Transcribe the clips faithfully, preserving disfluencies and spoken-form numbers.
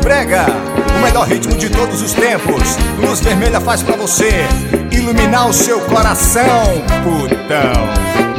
Brega, o melhor ritmo de todos os tempos. Luz Vermelha faz pra você iluminar o seu coração, putão.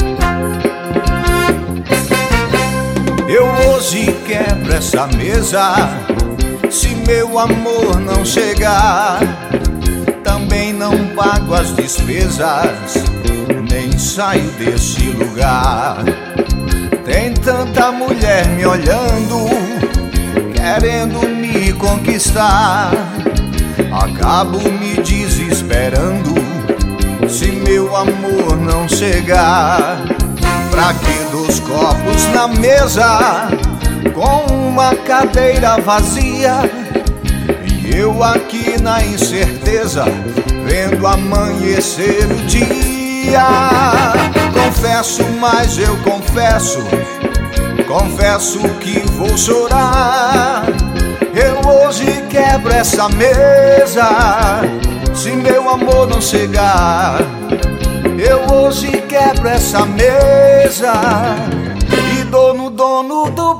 Eu hoje quebro essa mesa, se meu amor não chegar. Também não pago as despesas, nem saio desse lugar. Tem tanta mulher me olhando, querendo me conquistar. Acabo me desesperando se meu amor não chegar. Pra que dos copos na mesa, com uma cadeira vazia, e eu aqui na incerteza, vendo amanhecer o dia. Confesso, mas eu confesso, confesso que vou chorar. Eu hoje quebro essa mesa, se meu amor não chegar. Eu hoje quebro essa mesa e dou no dono do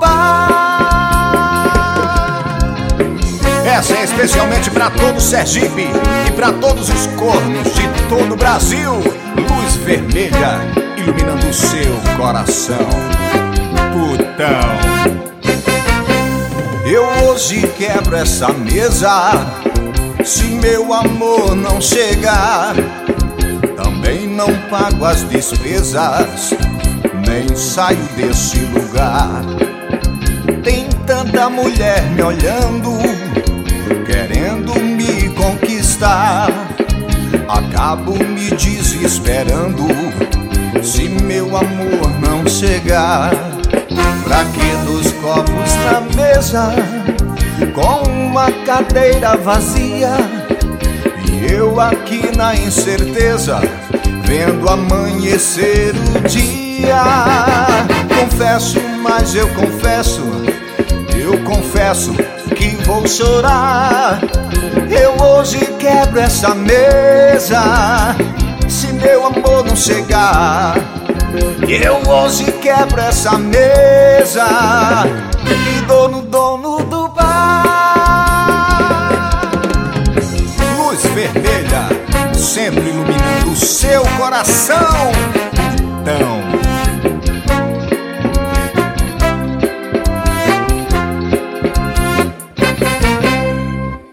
bar. Essa é especialmente pra todo Sergipe e pra todos os cornos de todo o Brasil. Luz Vermelha iluminando o seu coração, putão. Eu hoje quebro essa mesa, se meu amor não chegar. Também não pago as despesas, nem saio desse lugar. Tem tanta mulher me olhando, querendo me conquistar. Acabo me desesperando se meu amor não chegar. Pra que dos copos na mesa, com uma cadeira vazia, e eu aqui na incerteza, vendo amanhecer o dia. Confesso, mas eu confesso, eu confesso que vou chorar. Eu hoje quebro essa mesa, se meu amor não chegar. Eu hoje quebro essa mesa e dou no dono do bar. Luz Vermelha, sempre iluminando o seu coração, então.